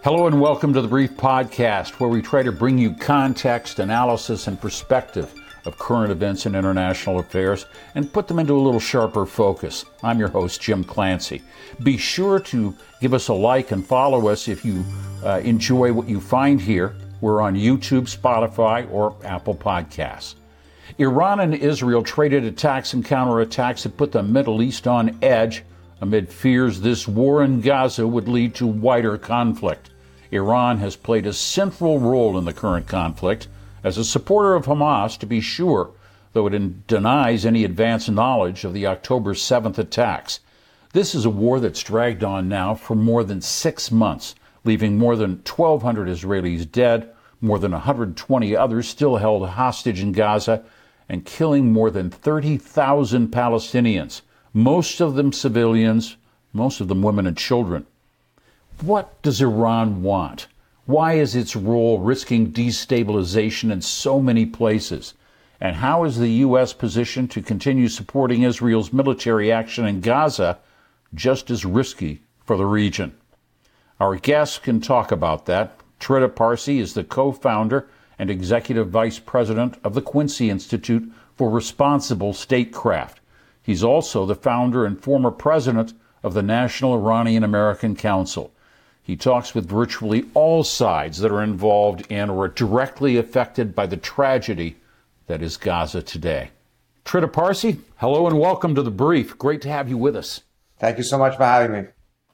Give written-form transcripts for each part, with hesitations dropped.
Hello and welcome to The Brief Podcast, where we try to bring you context, analysis, and perspective of current events and international affairs and put them into a little sharper focus. I'm your host, Jim Clancy. Be sure to give us a like and follow us if you enjoy what you find here. We're on YouTube, Spotify, or Apple Podcasts. Iran and Israel traded attacks and counterattacks that put the Middle East on edge amid fears this war in Gaza would lead to wider conflict. Iran has played a central role in the current conflict as a supporter of Hamas, to be sure, though it denies any advance knowledge of the October 7th attacks. This is a war that's dragged on now for more than 6 months, leaving more than 1,200 Israelis dead, more than 120 others still held hostage in Gaza, and killing more than 30,000 Palestinians, most of them civilians, most of them women and children. What does Iran want? Why is its role risking destabilization in so many places? And how is the U.S. positioned to continue supporting Israel's military action in Gaza just as risky for the region? Our guests can talk about that. Trita Parsi is the co-founder and executive vice president of the Quincy Institute for Responsible Statecraft. He's also the founder and former president of the National Iranian American Council. He talks with virtually all sides that are involved in or are directly affected by the tragedy that is Gaza today. Trita Parsi, hello and welcome to The Brief. Great to have you with us. Thank you so much for having me.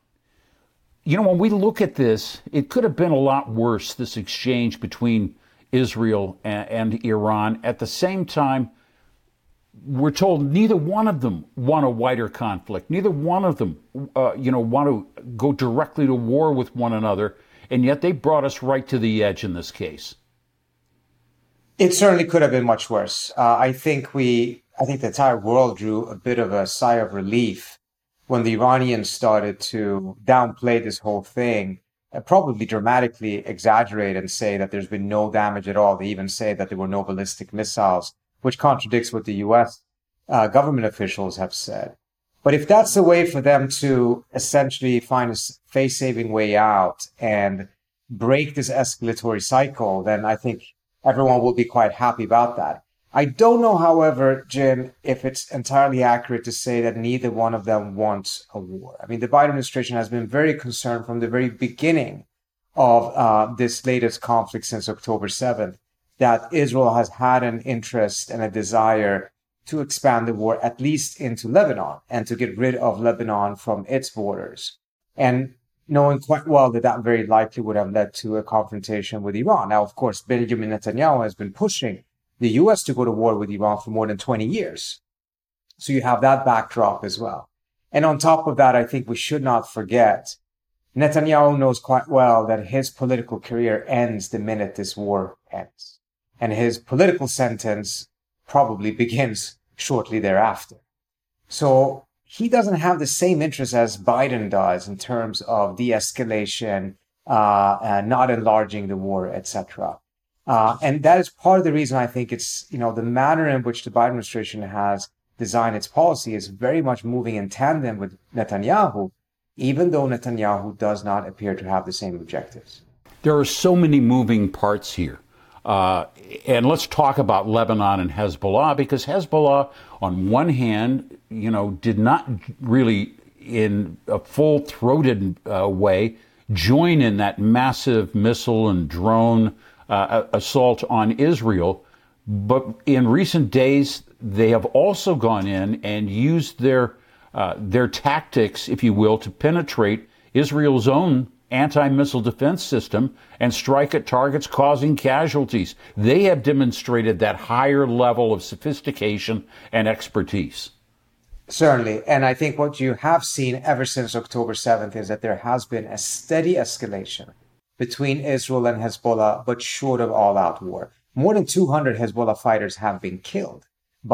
You know, when we look at this, it could have been a lot worse, this exchange between Israel and Iran. At the same time, we're told neither one of them want a wider conflict. Neither one of them, want to go directly to war with one another. And yet they brought us right to the edge in this case. It certainly could have been much worse. I think the entire world drew a bit of a sigh of relief when the Iranians started to downplay this whole thing, probably dramatically exaggerate and say that there's been no damage at all. They even say that there were no ballistic missiles, which contradicts what the U.S. Government officials have said. But if that's the way for them to essentially find a face-saving way out and break this escalatory cycle, then I think everyone will be quite happy about that. I don't know, however, Jim, if it's entirely accurate to say that neither one of them wants a war. I mean, the Biden administration has been very concerned from the very beginning of this latest conflict since October 7th that Israel has had an interest and a desire to expand the war at least into Lebanon and to get rid of Lebanon from its borders. And knowing quite well that that very likely would have led to a confrontation with Iran. Now, of course, Benjamin Netanyahu has been pushing the U.S. to go to war with Iran for more than 20 years. So you have that backdrop as well. And on top of that, I think we should not forget, Netanyahu knows quite well that his political career ends the minute this war ends. And his political sentence probably begins shortly thereafter. So he doesn't have the same interest as Biden does in terms of de-escalation, not enlarging the war, etc. And that is part of the reason I think it's, the manner in which the Biden administration has designed its policy is very much moving in tandem with Netanyahu, even though Netanyahu does not appear to have the same objectives. There are so many moving parts here. And let's talk about Lebanon and Hezbollah, because Hezbollah, on one hand, did not really, in a full-throated way, join in that massive missile and drone assault on Israel. But in recent days, they have also gone in and used their tactics, if you will, to penetrate Israel's own anti-missile defense system and strike at targets causing casualties. They have demonstrated that higher level of sophistication and expertise. Certainly. And I think what you have seen ever since October 7th is that there has been a steady escalation between Israel and Hezbollah, but short of all-out war. More than 200 Hezbollah fighters have been killed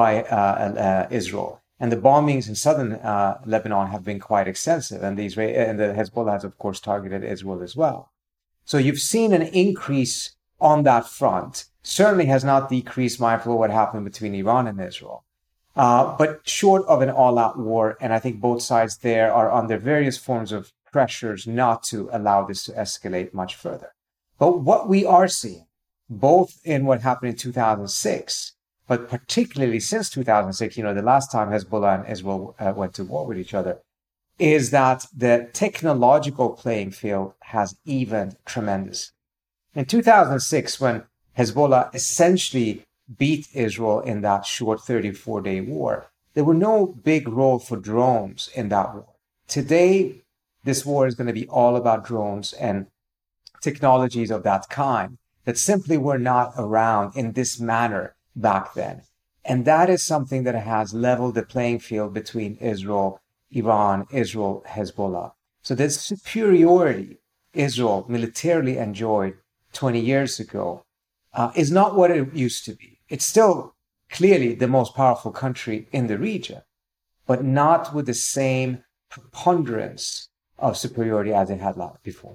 by Israel. And the bombings in southern Lebanon have been quite extensive. And the Hezbollah has, of course, targeted Israel as well. So you've seen an increase on that front. Certainly has not decreased, mindful of what happened between Iran and Israel. But short of an all-out war, and I think both sides there are under various forms of pressures not to allow this to escalate much further. But what we are seeing, both in what happened in 2006, but particularly since 2006, the last time Hezbollah and Israel went to war with each other, is that the technological playing field has evened tremendously. In 2006, when Hezbollah essentially beat Israel in that short 34-day war, there were no big role for drones in that war. Today, this war is going to be all about drones and technologies of that kind that simply were not around in this manner back then. And that is something that has leveled the playing field between Israel, Iran, Israel, Hezbollah. So the superiority Israel militarily enjoyed 20 years ago is not what it used to be. It's still clearly the most powerful country in the region, but not with the same preponderance of superiority as it had before.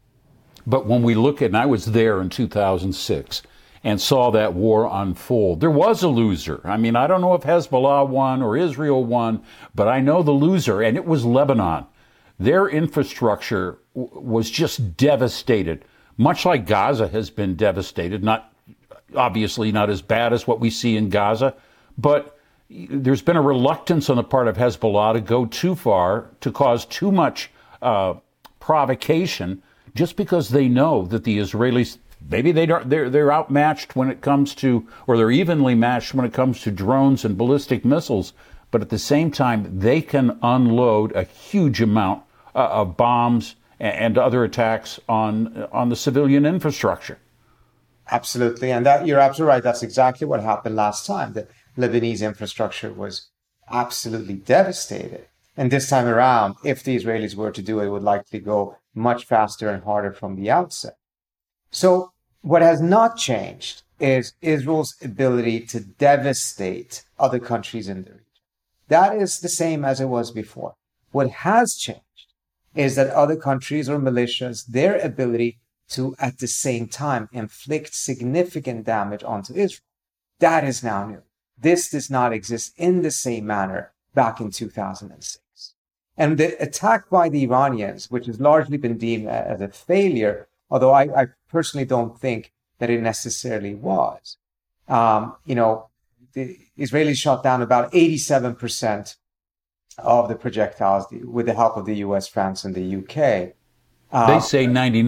But when we look at, and I was there in 2006 and saw that war unfold, there was a loser. I mean, I don't know if Hezbollah won or Israel won, but I know the loser, and it was Lebanon. Their infrastructure was just devastated, much like Gaza has been devastated, obviously not as bad as what we see in Gaza, but there's been a reluctance on the part of Hezbollah to go too far, to cause too much provocation, just because they know that the Israelis, maybe they're outmatched when it comes to, or they're evenly matched when it comes to drones and ballistic missiles, but at the same time, they can unload a huge amount of bombs and other attacks on the civilian infrastructure. Absolutely. And that you're absolutely right. That's exactly what happened last time. The Lebanese infrastructure was absolutely devastated. And this time around, if the Israelis were to do it, it would likely go much faster and harder from the outset. So what has not changed is Israel's ability to devastate other countries in the region. That is the same as it was before. What has changed is that other countries or militias, their ability to, at the same time, inflict significant damage onto Israel. That is now new. This does not exist in the same manner back in 2006. And the attack by the Iranians, which has largely been deemed as a failure, although I personally don't think that it necessarily was. The Israelis shot down about 87% of the projectiles with the help of the US, France, and the UK. They say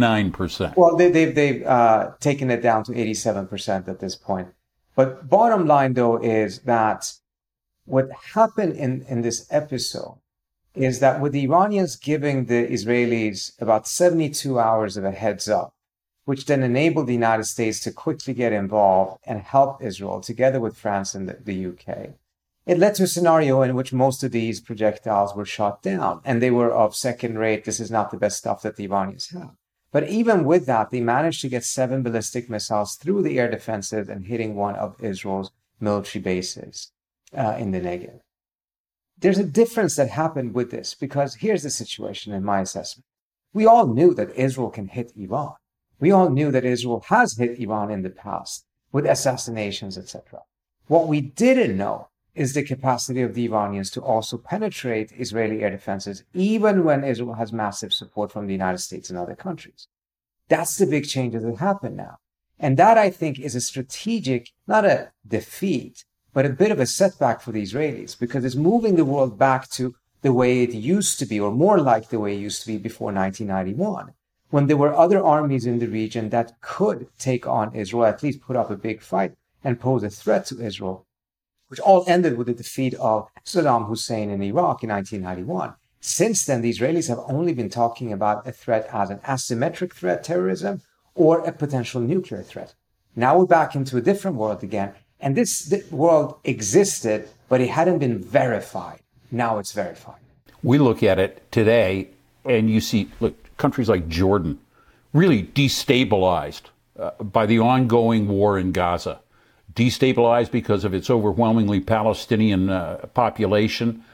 99%. Well, they've taken it down to 87% at this point. But bottom line, though, is that what happened in this episode is that with the Iranians giving the Israelis about 72 hours of a heads up, which then enabled the United States to quickly get involved and help Israel together with France and the UK, it led to a scenario in which most of these projectiles were shot down, and they were of second rate. This is not the best stuff that the Iranians have. But even with that, they managed to get 7 ballistic missiles through the air defenses and hitting one of Israel's military bases in the Negev. There's a difference that happened with this, because here's the situation in my assessment. We all knew that Israel can hit Iran. We all knew that Israel has hit Iran in the past with assassinations, etc. What we didn't know is the capacity of the Iranians to also penetrate Israeli air defenses, even when Israel has massive support from the United States and other countries. That's the big changes that happen now. And that, I think, is a strategic, not a defeat, but a bit of a setback for the Israelis, because it's moving the world back to the way it used to be, or more like the way it used to be before 1991, when there were other armies in the region that could take on Israel, at least put up a big fight and pose a threat to Israel, which all ended with the defeat of Saddam Hussein in Iraq in 1991. Since then, the Israelis have only been talking about a threat as an asymmetric threat, terrorism, or a potential nuclear threat. Now we're back into a different world again. And this world existed, but it hadn't been verified. Now it's verified. We look at it today, and you see countries like Jordan really destabilized by the ongoing war in Gaza. Destabilized because of its overwhelmingly Palestinian population,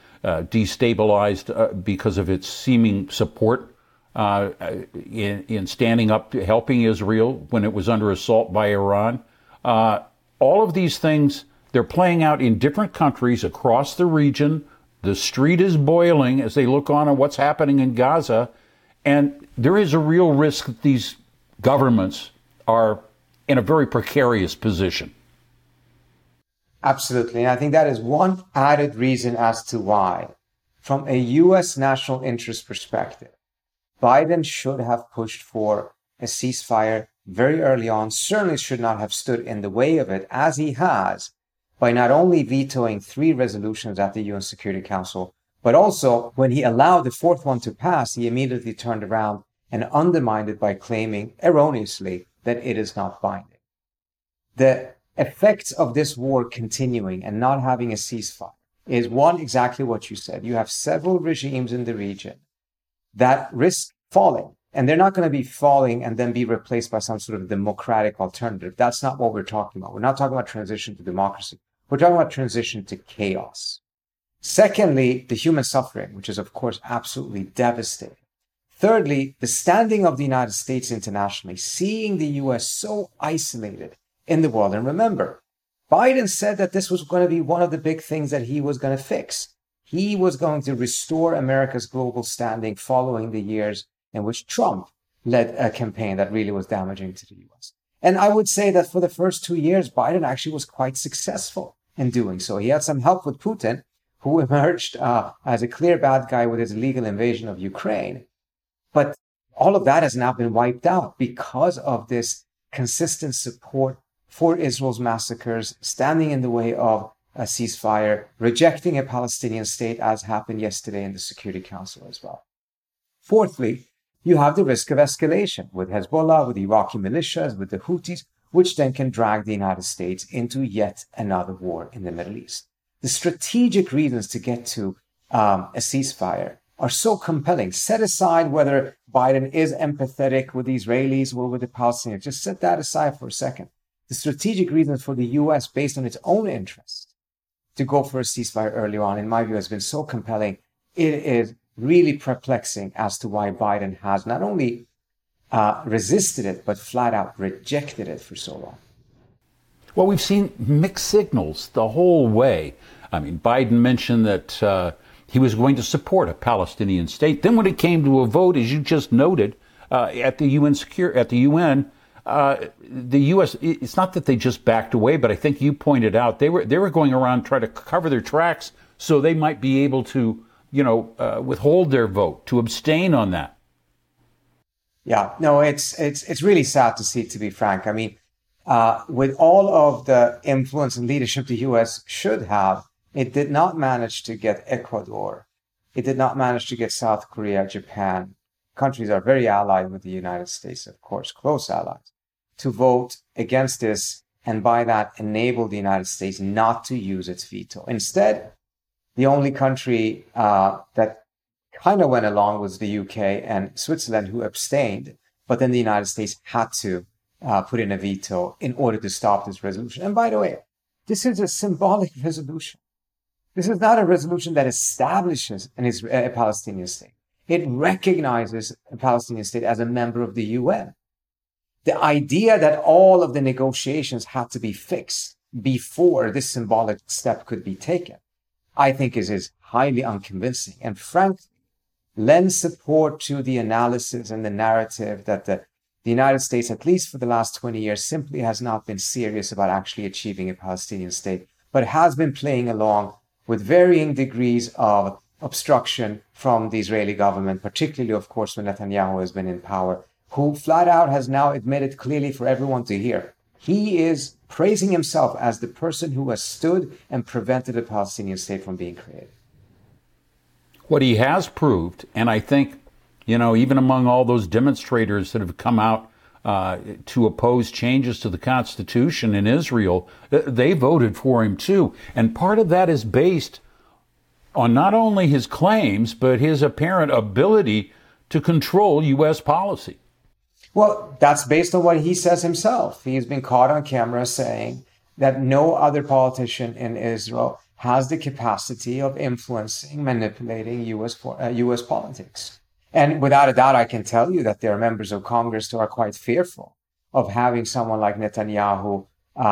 destabilized because of its seeming support in standing up, helping Israel when it was under assault by Iran. All of these things, they're playing out in different countries across the region. The street is boiling as they look on at what's happening in Gaza. And there is a real risk that these governments are in a very precarious position. Absolutely. And I think that is one added reason as to why, from a U.S. national interest perspective, Biden should have pushed for a ceasefire very early on, certainly should not have stood in the way of it, as he has, by not only vetoing 3 resolutions at the UN Security Council, but also when he allowed the 4th one to pass, he immediately turned around and undermined it by claiming erroneously that it is not binding. The effects of this war continuing and not having a ceasefire is one, exactly what you said. You have several regimes in the region that risk falling, and they're not going to be falling and then be replaced by some sort of democratic alternative. That's not what we're talking about. We're not talking about transition to democracy. We're talking about transition to chaos. Secondly, the human suffering, which is, of course, absolutely devastating. Thirdly, the standing of the United States internationally, seeing the U.S. so isolated in the world. And remember, Biden said that this was going to be one of the big things that he was going to fix. He was going to restore America's global standing following the years in which Trump led a campaign that really was damaging to the U.S. And I would say that for the first 2 years, Biden actually was quite successful in doing so. He had some help with Putin, who emerged as a clear bad guy with his illegal invasion of Ukraine. But all of that has now been wiped out because of this consistent support for Israel's massacres, standing in the way of a ceasefire, rejecting a Palestinian state, as happened yesterday in the Security Council as well. Fourthly, you have the risk of escalation with Hezbollah, with Iraqi militias, with the Houthis, which then can drag the United States into yet another war in the Middle East. The strategic reasons to get to a ceasefire are so compelling. Set aside whether Biden is empathetic with the Israelis or with the Palestinians. Just set that aside for a second. The strategic reasons for the U.S., based on its own interests, to go for a ceasefire early on, in my view, has been so compelling. It is really perplexing as to why Biden has not only resisted it, but flat out rejected it for so long. Well, we've seen mixed signals the whole way. I mean, Biden mentioned that he was going to support a Palestinian state. Then when it came to a vote, as you just noted, at the UN, the U.S., it's not that they just backed away, but I think you pointed out they were going around trying to cover their tracks so they might be able to, withhold their vote, to abstain on that. Yeah, no, it's really sad to see, to be frank. I mean, with all of the influence and leadership the U.S. should have, it did not manage to get Ecuador. It did not manage to get South Korea, Japan. Countries are very allied with the United States, of course, close allies, to vote against this and by that enable the United States not to use its veto. Instead, the only country that kind of went along was the UK and Switzerland, who abstained, but then the United States had to put in a veto in order to stop this resolution. And by the way, this is a symbolic resolution. This is not a resolution that establishes a Palestinian state. It recognizes a Palestinian state as a member of the UN. The idea that all of the negotiations had to be fixed before this symbolic step could be taken, I think is highly unconvincing and frankly lends support to the analysis and the narrative that the United States, at least for the last 20 years, simply has not been serious about actually achieving a Palestinian state, but has been playing along with varying degrees of obstruction from the Israeli government, particularly, of course, when Netanyahu has been in power, who flat out has now admitted clearly for everyone to hear. He is praising himself as the person who has stood and prevented a Palestinian state from being created. What he has proved, and I think, even among all those demonstrators that have come out to oppose changes to the Constitution in Israel, they voted for him too. And part of that is based on not only his claims, but his apparent ability to control U.S. policy. Well, that's based on what he says himself. He's been caught on camera saying that no other politician in Israel has the capacity of influencing, manipulating U.S. politics. And without a doubt, I can tell you that there are members of Congress who are quite fearful of having someone like Netanyahu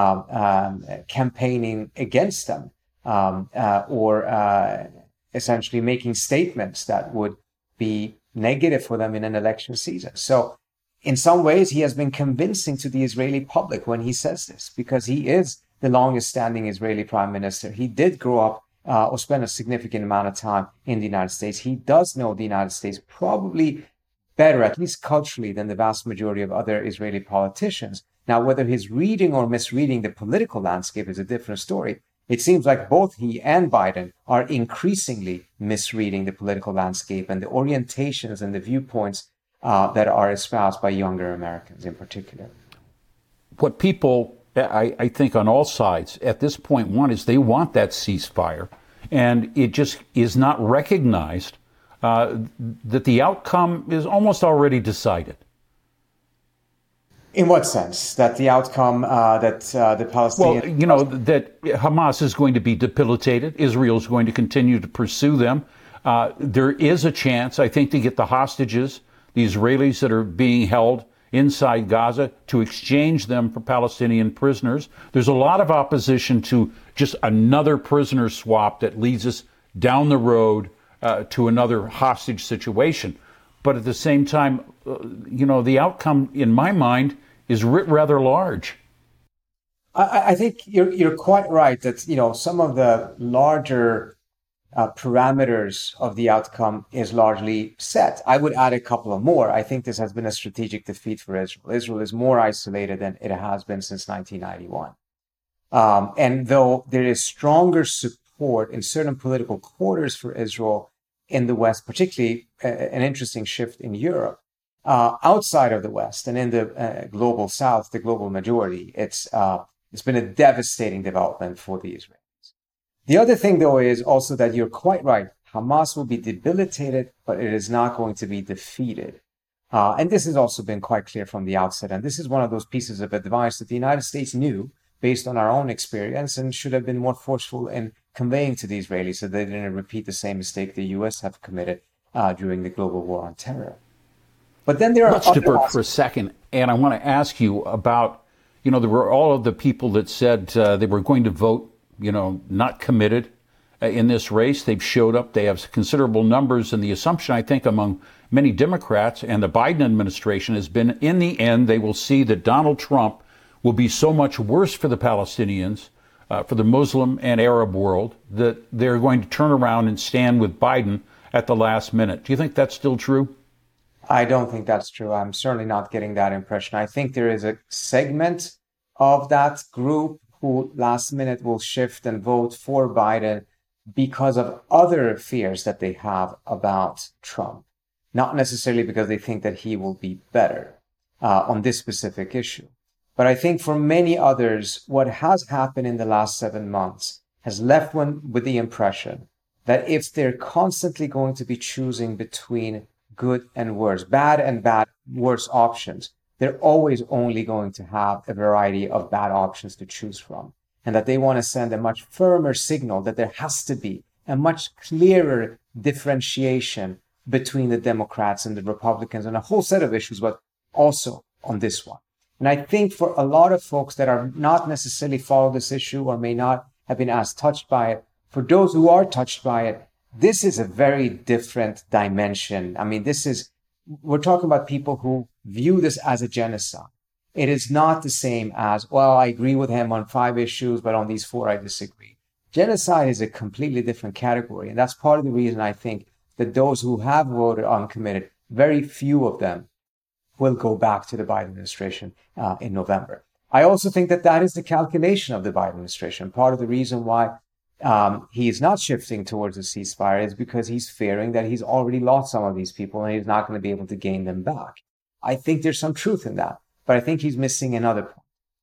campaigning against them or essentially making statements that would be negative for them in an election season. So in some ways, he has been convincing to the Israeli public when he says this, because he is the longest standing Israeli prime minister. He did grow up or spend a significant amount of time in the United States. He does know the United States probably better, at least culturally, than the vast majority of other Israeli politicians. Now, whether he's reading or misreading the political landscape is a different story. It seems like both he and Biden are increasingly misreading the political landscape and the orientations and the viewpoints that are espoused by younger Americans in particular. What people, I think on all sides at this point want is they want that ceasefire, and it just is not recognized that the outcome is almost already decided. In what sense? That the outcome that the Palestinians... Well, that Hamas is going to be debilitated. Israel is going to continue to pursue them. There is a chance, I think, to get the hostages, the Israelis that are being held inside Gaza, to exchange them for Palestinian prisoners. There's a lot of opposition to just another prisoner swap that leads us down the road to another hostage situation. But at the same time, the outcome, in my mind, is rather large. I think you're quite right that, some of the larger parameters of the outcome is largely set. I would add a couple of more. I think this has been a strategic defeat for Israel. Israel is more isolated than it has been since 1991. And though there is stronger support in certain political quarters for Israel in the West, particularly an interesting shift in Europe, outside of the West and in the global South, the global majority, it's been a devastating development for the Israelis. The other thing, though, is also that you're quite right. Hamas will be debilitated, but it is not going to be defeated. And this has also been quite clear from the outset. And this is one of those pieces of advice that the United States knew based on our own experience and should have been more forceful in conveying to the Israelis so they didn't repeat the same mistake the U.S. have committed during the global war on terror. But then there are... Let's divert for a second. And I want to ask you about, there were all of the people that said they were going to vote not committed in this race. They've showed up. They have considerable numbers. And the assumption, I think, among many Democrats and the Biden administration has been, in the end, they will see that Donald Trump will be so much worse for the Palestinians, for the Muslim and Arab world, that they're going to turn around and stand with Biden at the last minute. Do you think that's still true? I don't think that's true. I'm certainly not getting that impression. I think there is a segment of that group who last minute will shift and vote for Biden because of other fears that they have about Trump, not necessarily because they think that he will be better on this specific issue. But I think for many others, what has happened in the last 7 months has left one with the impression that if they're constantly going to be choosing between good and worse, bad and worse options, they're always only going to have a variety of bad options to choose from. And that they want to send a much firmer signal that there has to be a much clearer differentiation between the Democrats and the Republicans on a whole set of issues, but also on this one. And I think for a lot of folks that are not necessarily follow this issue or may not have been as touched by it, for those who are touched by it, this is a very different dimension. I mean, we're talking about people who view this as a genocide. It is not the same as, well, I agree with him on 5 issues, but on these 4, I disagree. Genocide is a completely different category. And that's part of the reason I think that those who have voted uncommitted, very few of them will go back to the Biden administration in November. I also think that is the calculation of the Biden administration. Part of the reason why he is not shifting towards a ceasefire is because he's fearing that he's already lost some of these people and he's not going to be able to gain them back. I think there's some truth in that, but I think he's missing another point.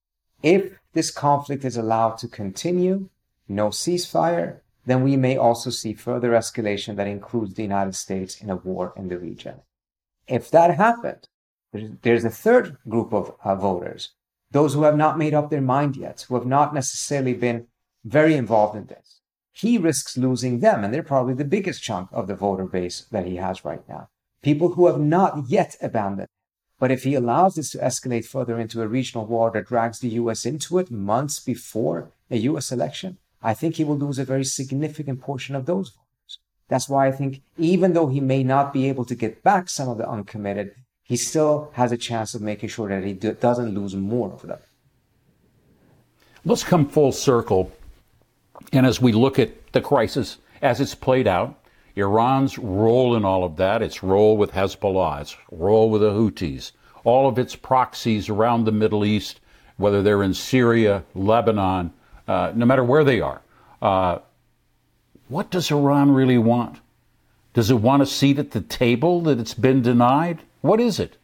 If this conflict is allowed to continue, no ceasefire, then we may also see further escalation that includes the United States in a war in the region. If that happened, there's a third group of voters, those who have not made up their mind yet, who have not necessarily been very involved in this. He risks losing them, and they're probably the biggest chunk of the voter base that he has right now. People who have not yet abandoned. But if he allows this to escalate further into a regional war that drags the U.S. into it months before a U.S. election, I think he will lose a very significant portion of those voters. That's why I think even though he may not be able to get back some of the uncommitted, he still has a chance of making sure that he doesn't lose more of them. Let's come full circle. And as we look at the crisis as it's played out, Iran's role in all of that, its role with Hezbollah, its role with the Houthis, all of its proxies around the Middle East, whether they're in Syria, Lebanon, no matter where they are, what does Iran really want? Does it want a seat at the table that it's been denied? What is it?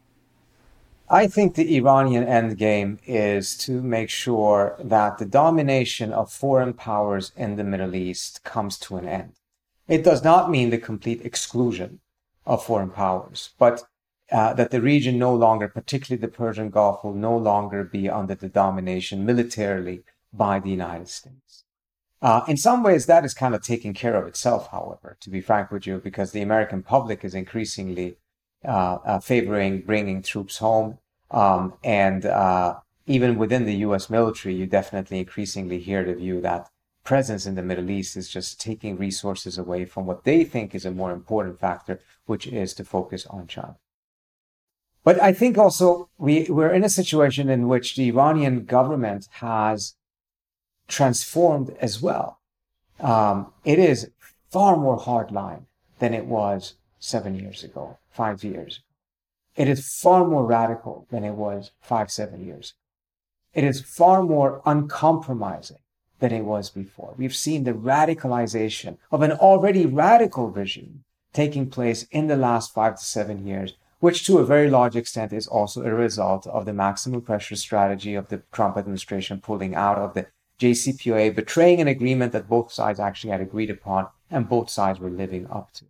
I think the Iranian endgame is to make sure that the domination of foreign powers in the Middle East comes to an end. It does not mean the complete exclusion of foreign powers, but that the region no longer, particularly the Persian Gulf, will no longer be under the domination militarily by the United States. In some ways, that is kind of taking care of itself, however, to be frank with you, because the American public is increasingly favoring bringing troops home. And even within the U.S. military, you definitely increasingly hear the view that presence in the Middle East is just taking resources away from what they think is a more important factor, which is to focus on China. But I think also we're in a situation in which the Iranian government has transformed as well. It is far more hardline than it was 7 years ago, 5 years ago. It is far more radical than it was 5-7 years ago. It is far more uncompromising than it was before. We've seen the radicalization of an already radical regime taking place in the last 5 to 7 years, which to a very large extent is also a result of the maximum pressure strategy of the Trump administration pulling out of the JCPOA, betraying an agreement that both sides actually had agreed upon and both sides were living up to.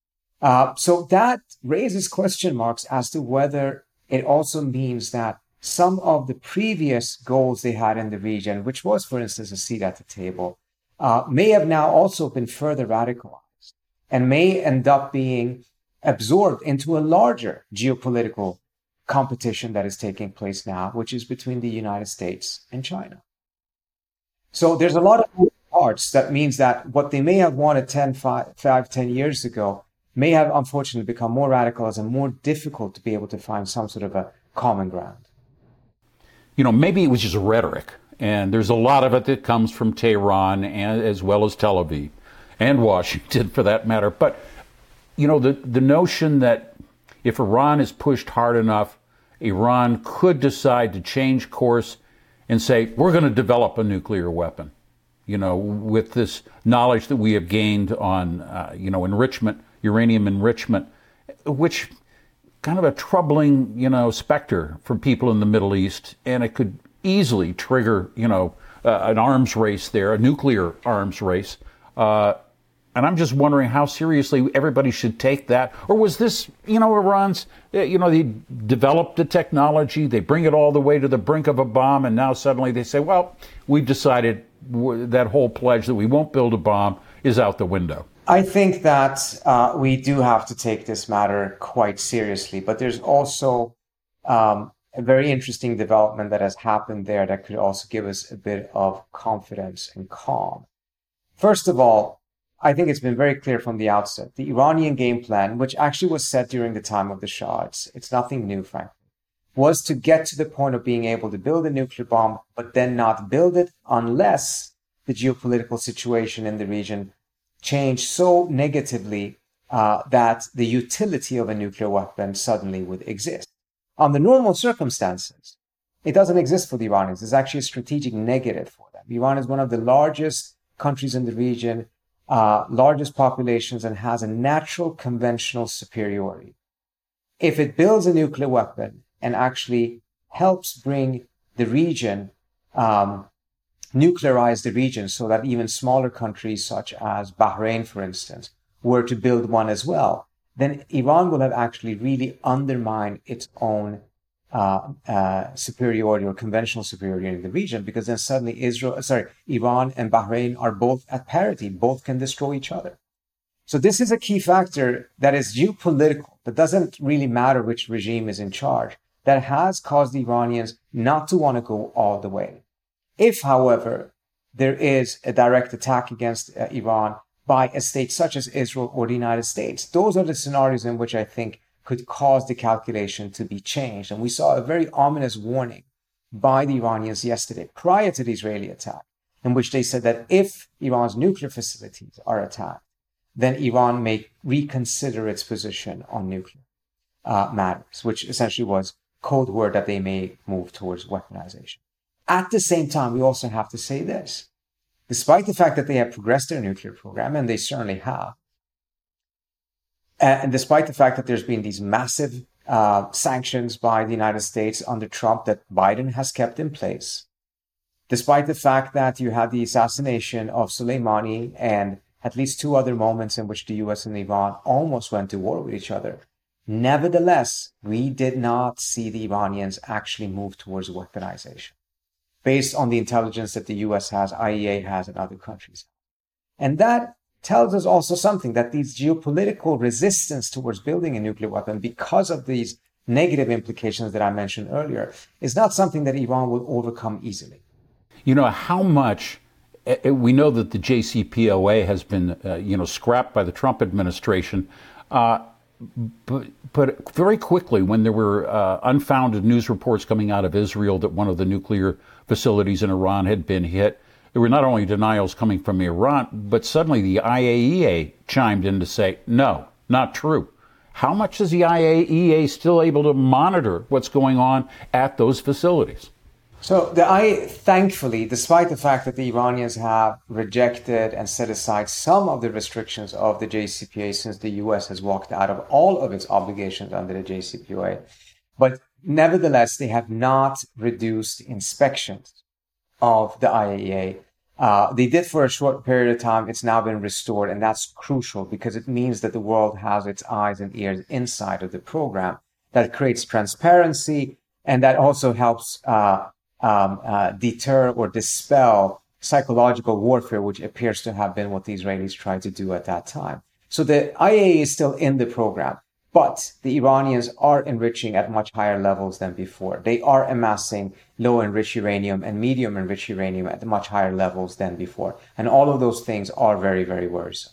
So that raises question marks as to whether it also means that some of the previous goals they had in the region, which was, for instance, a seat at the table, may have now also been further radicalized and may end up being absorbed into a larger geopolitical competition that is taking place now, which is between the United States and China. So there's a lot of parts that means that what they may have wanted 10 years ago may have unfortunately become more radicalized and more difficult to be able to find some sort of a common ground. You know, maybe it was just rhetoric, and there's a lot of it that comes from Tehran and as well as Tel Aviv and Washington for that matter. But, you know, the notion that if Iran is pushed hard enough, Iran could decide to change course and say, we're going to develop a nuclear weapon, you know, with this knowledge that we have gained on, enrichment, uranium enrichment, which kind of a troubling, specter for people in the Middle East. And it could easily trigger, an arms race there, a nuclear arms race. And I'm just wondering how seriously everybody should take that. Or was this, Iran's, they developed the technology, they bring it all the way to the brink of a bomb, and now suddenly they say, well, we've decided that whole pledge that we won't build a bomb is out the window. I think that we do have to take this matter quite seriously, but there's also a very interesting development that has happened there that could also give us a bit of confidence and calm. First of all, I think it's been very clear from the outset, the Iranian game plan, which actually was set during the time of the Shah, it's nothing new, frankly, was to get to the point of being able to build a nuclear bomb, but then not build it unless the geopolitical situation in the region changed so negatively that the utility of a nuclear weapon suddenly would exist. Under normal circumstances, it doesn't exist for the Iranians. It's actually a strategic negative for them. Iran is one of the largest countries in the region, largest populations, and has a natural conventional superiority. If it builds a nuclear weapon and actually helps bring the region, nuclearize the region so that even smaller countries such as Bahrain, for instance, were to build one as well, then Iran will have actually really undermined its own superiority or conventional superiority in the region, because then suddenly Iran and Bahrain are both at parity, both can destroy each other. So this is a key factor that is geopolitical, that doesn't really matter which regime is in charge, that has caused the Iranians not to want to go all the way. If, however, there is a direct attack against Iran by a state such as Israel or the United States. Those are the scenarios in which I think could cause the calculation to be changed. And we saw a very ominous warning by the Iranians yesterday, prior to the Israeli attack, in which they said that if Iran's nuclear facilities are attacked, then Iran may reconsider its position on nuclear matters, which essentially was code word that they may move towards weaponization. At the same time, we also have to say this. Despite the fact that they have progressed their nuclear program, and they certainly have, and despite the fact that there's been these massive sanctions by the United States under Trump that Biden has kept in place, despite the fact that you had the assassination of Soleimani and at least two other moments in which the US and Iran almost went to war with each other, nevertheless, we did not see the Iranians actually move towards weaponization, based on the intelligence that the US has, IEA has, and other countries. And that tells us also something, that these geopolitical resistance towards building a nuclear weapon, because of these negative implications that I mentioned earlier, is not something that Iran will overcome easily. You know, how much, we know that the JCPOA has been, scrapped by the Trump administration, but very quickly, when there were unfounded news reports coming out of Israel that one of the nuclear facilities in Iran had been hit, there were not only denials coming from Iran, but suddenly the IAEA chimed in to say, no, not true. How much is the IAEA still able to monitor what's going on at those facilities? So thankfully, despite the fact that the Iranians have rejected and set aside some of the restrictions of the JCPOA since the US has walked out of all of its obligations under the JCPOA, but nevertheless, they have not reduced inspections of the IAEA. They did for a short period of time. It's now been restored, and that's crucial because it means that the world has its eyes and ears inside of the program. That creates transparency, and that also helps deter or dispel psychological warfare, which appears to have been what the Israelis tried to do at that time. So the IAEA is still in the program, but the Iranians are enriching at much higher levels than before. They are amassing low enriched uranium and medium enriched uranium at much higher levels than before. And all of those things are very, very worrisome.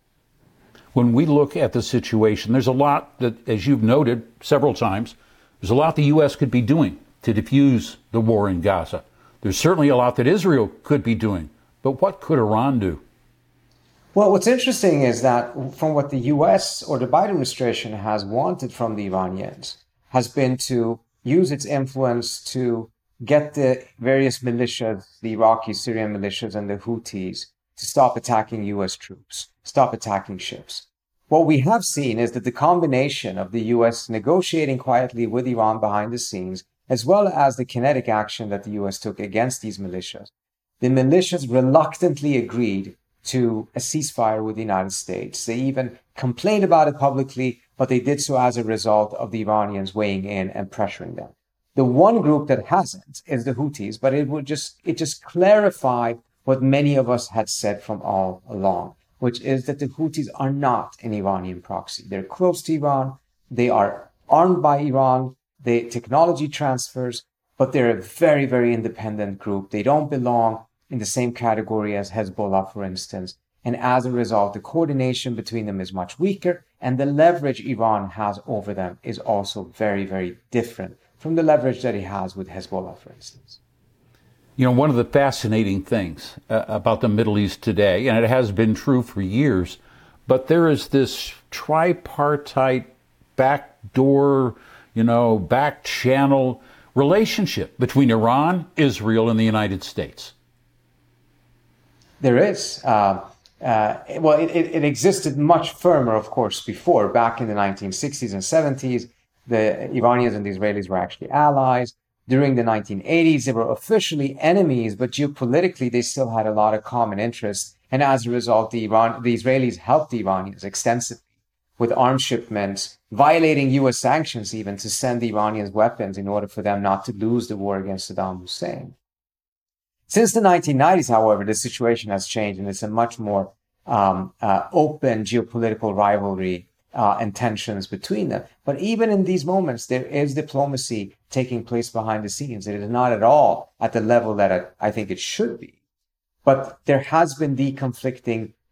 When we look at the situation, there's a lot that, as you've noted several times, there's a lot the U.S. could be doing to defuse the war in Gaza. There's certainly a lot that Israel could be doing. But what could Iran do? Well, what's interesting is that from what the U.S. or the Biden administration has wanted from the Iranians has been to use its influence to get the various militias, the Iraqi, Syrian militias, and the Houthis to stop attacking U.S. troops, stop attacking ships. What we have seen is that the combination of the U.S. negotiating quietly with Iran behind the scenes, as well as the kinetic action that the U.S. took against these militias, the militias reluctantly agreed to a ceasefire with the United States. They even complained about it publicly, but they did so as a result of the Iranians weighing in and pressuring them. The one group that hasn't is the Houthis, but it just clarified what many of us had said from all along, which is that the Houthis are not an Iranian proxy. They're close to Iran. They are armed by Iran. They technology transfers, but they're a very, very independent group. They don't belong in the same category as Hezbollah, for instance. And as a result, the coordination between them is much weaker, and the leverage Iran has over them is also very, very different from the leverage that it has with Hezbollah, for instance. You know, one of the fascinating things about the Middle East today, and it has been true for years, but there is this tripartite backdoor, back channel relationship between Iran, Israel, and the United States. There is. It existed much firmer, of course, before. Back in the 1960s and 70s, the Iranians and the Israelis were actually allies. During the 1980s, they were officially enemies, but geopolitically, they still had a lot of common interests. And as a result, the Israelis helped the Iranians extensively with arms shipments, violating U.S. sanctions even to send the Iranians weapons in order for them not to lose the war against Saddam Hussein. Since the 1990s, however, the situation has changed, and it's a much more open geopolitical rivalry and tensions between them. But even in these moments, there is diplomacy taking place behind the scenes. It is not at all at the level that I think it should be. But there has been deconflicting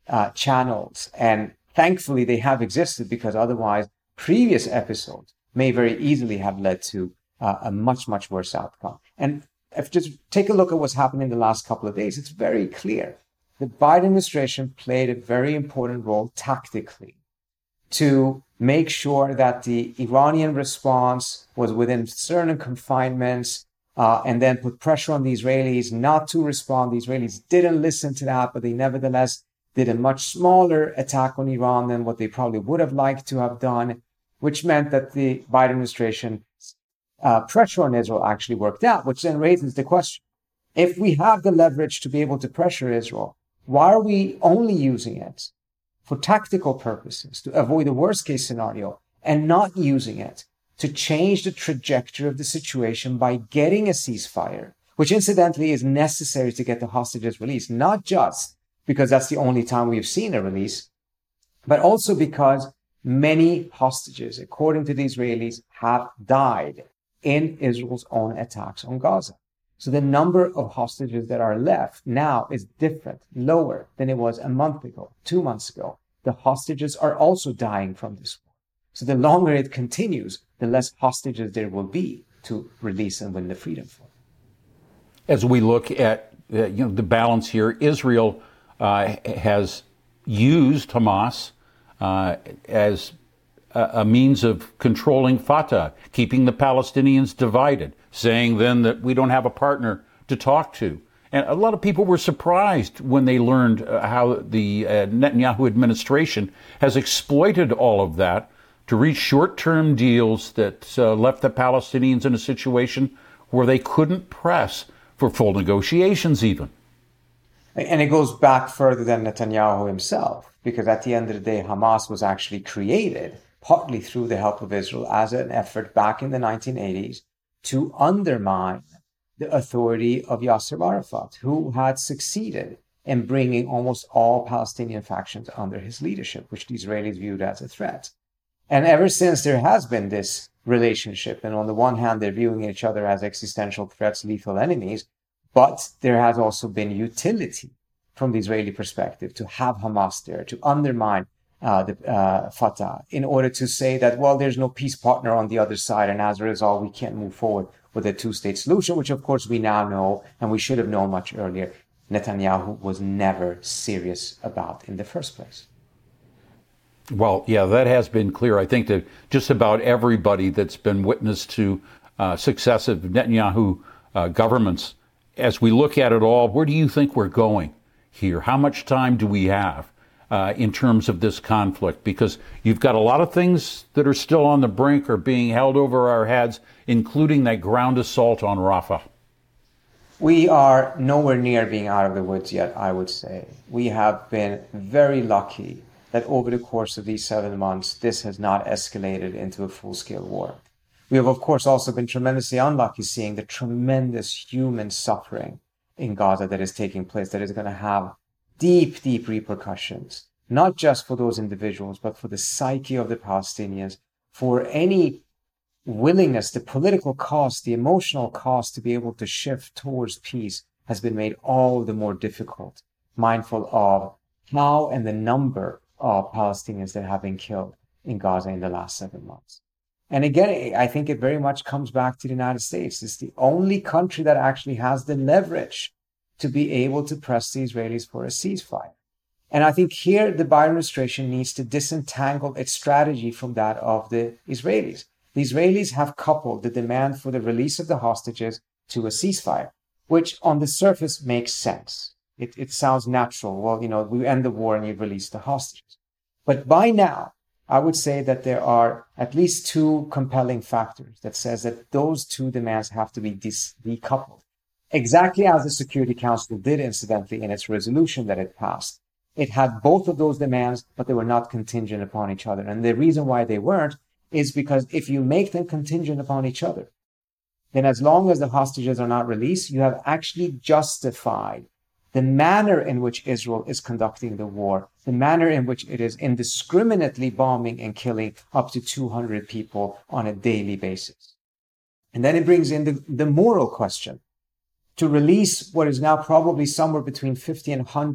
channels. And thankfully, they have existed, because otherwise, previous episodes may very easily have led to a much, much worse outcome. And if just take a look at what's happened in the last couple of days, it's very clear. The Biden administration played a very important role tactically to make sure that the Iranian response was within certain confinements, and then put pressure on the Israelis not to respond. The Israelis didn't listen to that, but they nevertheless did a much smaller attack on Iran than what they probably would have liked to have done, which meant that the Biden administration pressure on Israel actually worked out, which then raises the question, if we have the leverage to be able to pressure Israel, why are we only using it for tactical purposes to avoid the worst case scenario, and not using it to change the trajectory of the situation by getting a ceasefire, which incidentally is necessary to get the hostages released, not just because that's the only time we've seen a release, but also because many hostages, according to the Israelis, have died in Israel's own attacks on Gaza. So the number of hostages that are left now is different, lower than it was a month ago, 2 months ago. The hostages are also dying from this war. So the longer it continues, the less hostages there will be to release and win the freedom for. As we look at the balance here, Israel has used Hamas as a means of controlling Fatah, keeping the Palestinians divided, saying then that we don't have a partner to talk to. And a lot of people were surprised when they learned how the Netanyahu administration has exploited all of that to reach short-term deals that left the Palestinians in a situation where they couldn't press for full negotiations even. And it goes back further than Netanyahu himself, because at the end of the day, Hamas was actually created partly through the help of Israel as an effort back in the 1980s to undermine the authority of Yasser Arafat, who had succeeded in bringing almost all Palestinian factions under his leadership, which the Israelis viewed as a threat. And ever since, there has been this relationship. And on the one hand, they're viewing each other as existential threats, lethal enemies. But there has also been utility from the Israeli perspective to have Hamas there, to undermine Fatah, in order to say that, well, there's no peace partner on the other side. And as a result, we can't move forward with a two-state solution, which, of course, we now know, and we should have known much earlier, Netanyahu was never serious about in the first place. Well, yeah, that has been clear. I think that just about everybody that's been witness to successive Netanyahu governments, as we look at it all, where do you think we're going here? How much time do we have in terms of this conflict? Because you've got a lot of things that are still on the brink or being held over our heads, including that ground assault on Rafah. We are nowhere near being out of the woods yet, I would say. We have been very lucky that over the course of these 7 months, this has not escalated into a full-scale war. We have, of course, also been tremendously unlucky seeing the tremendous human suffering in Gaza that is taking place, that is going to have deep, deep repercussions, not just for those individuals, but for the psyche of the Palestinians, for any willingness, the political cost, the emotional cost to be able to shift towards peace has been made all the more difficult, mindful of how and the number of Palestinians that have been killed in Gaza in the last 7 months. And again, I think it very much comes back to the United States. It's the only country that actually has the leverage to be able to press the Israelis for a ceasefire. And I think here the Biden administration needs to disentangle its strategy from that of the Israelis. The Israelis have coupled the demand for the release of the hostages to a ceasefire, which on the surface makes sense. It sounds natural. Well, we end the war and you release the hostages. But by now, I would say that there are at least two compelling factors that says that those two demands have to be decoupled. Exactly as the Security Council did, incidentally, in its resolution that it passed. It had both of those demands, but they were not contingent upon each other. And the reason why they weren't is because if you make them contingent upon each other, then as long as the hostages are not released, you have actually justified the manner in which Israel is conducting the war, the manner in which it is indiscriminately bombing and killing up to 200 people on a daily basis. And then it brings in the moral question. To release what is now probably somewhere between 50 and 100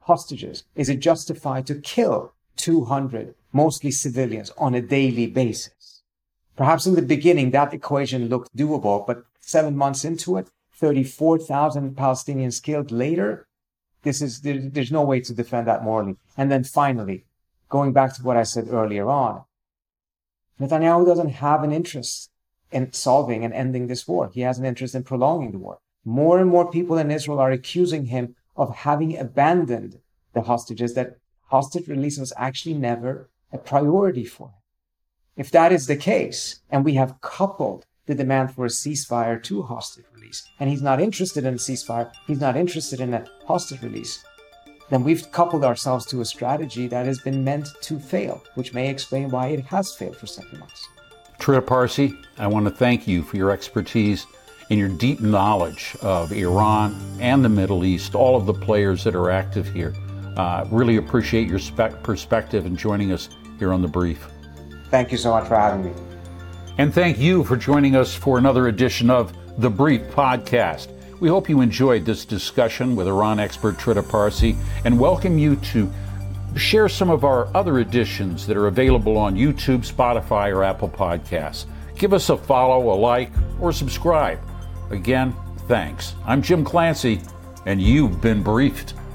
hostages? Is it justified to kill 200, mostly civilians, on a daily basis? Perhaps in the beginning, that equation looked doable, but 7 months into it, 34,000 Palestinians killed later, there's no way to defend that morally. And then finally, going back to what I said earlier on, Netanyahu doesn't have an interest in solving and ending this war. He has an interest in prolonging the war. More and more people in Israel are accusing him of having abandoned the hostages, that hostage release was actually never a priority for him. If that is the case, and we have coupled the demand for a ceasefire to hostage release, and he's not interested in a ceasefire, he's not interested in a hostage release, then we've coupled ourselves to a strategy that has been meant to fail, which may explain why it has failed for 7 months. Trita Parsi, I want to thank you for your expertise and your deep knowledge of Iran and the Middle East, all of the players that are active here. Really appreciate your perspective and joining us here on The Brief. Thank you so much for having me. And thank you for joining us for another edition of The Brief Podcast. We hope you enjoyed this discussion with Iran expert Trita Parsi and welcome you to share some of our other editions that are available on YouTube, Spotify, or Apple Podcasts. Give us a follow, a like, or subscribe. Again, thanks. I'm Jim Clancy, and you've been briefed.